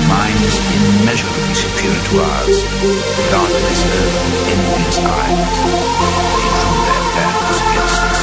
minds immeasurably superior to ours, regarded this earth with envious eyes. They drew their banners against us.